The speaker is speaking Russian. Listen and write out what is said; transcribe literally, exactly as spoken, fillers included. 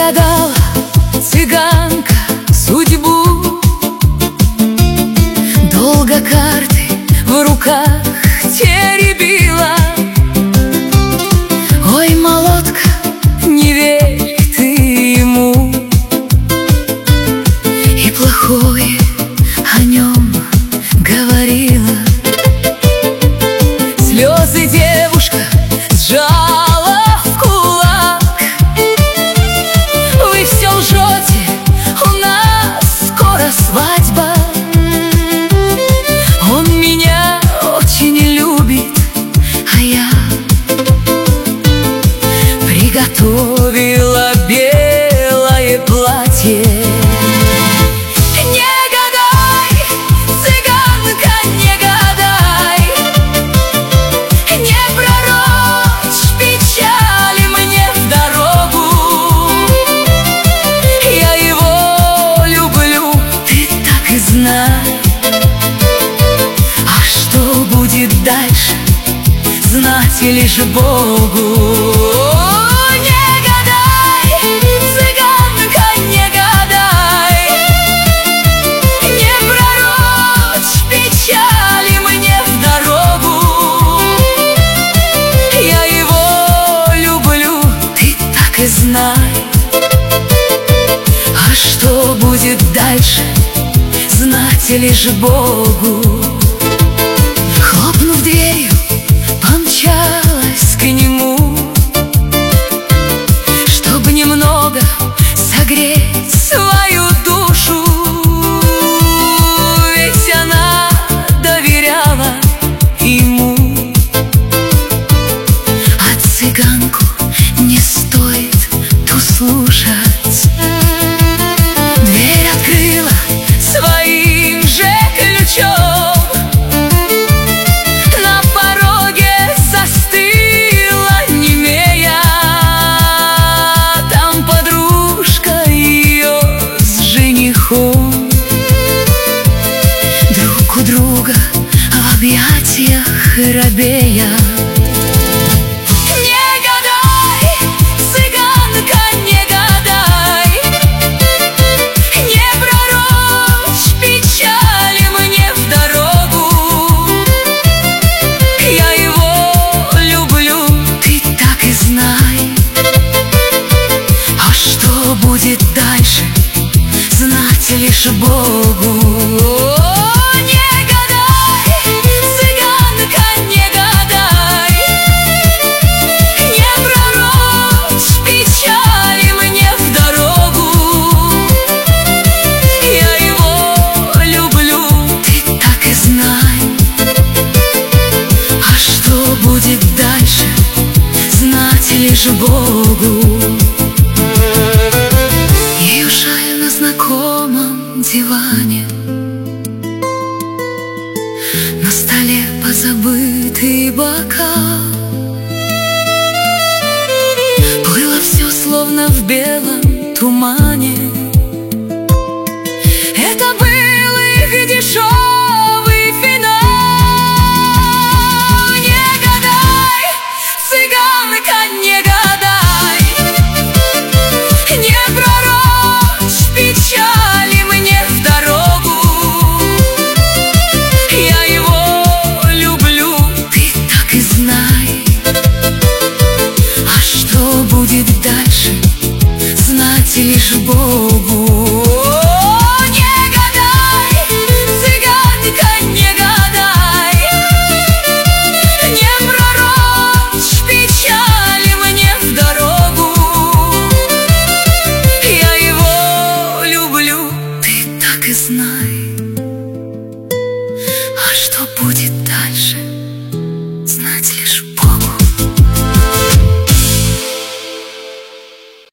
гадала цыганка судьбу, долго карты в руках теребила. Ой, молодка, не верь ты ему, и плохое о нем говорила. Слезы девушка сжала в кулак. Вы все лжете, у нас скоро свадьба. Он меня очень любит, а я приготовила белое платье. А что будет дальше, знать лишь Богу. Не гадай, цыганка, не гадай, не пророчь печали мне в дорогу. Я его люблю, ты так и знай. А что будет дальше, знать лишь Богу. Хлопнув дверью, помчалась к нему, чтобы немного согреть свою душу. Ведь она доверяла ему, а цыганку не стоит ту слушать. Дверь открыла своим же ключом, на пороге застыла немея. Там подружка ее с женихом, друг у друга в объятиях робея. Будет дальше, знать лишь Богу. Не гадай, цыганка, не гадай, не пророчь печали мне в дорогу. Я его люблю, ты так и знай. А что будет дальше, знать лишь Богу. Ее шаль на знакомом диване, на столе позабытый бокал. Плыло все словно в белом тумане. Это был их дешевый финал. Не гадай, цыганка, не гадай, не пророчь печали мне в дорогу. Я его люблю, ты так и знай. А что будет дальше, знать лишь Богу. Не гадай, цыганка, не гадай, не пророчь печали мне в дорогу. Я его люблю, ты так и знай. А что будет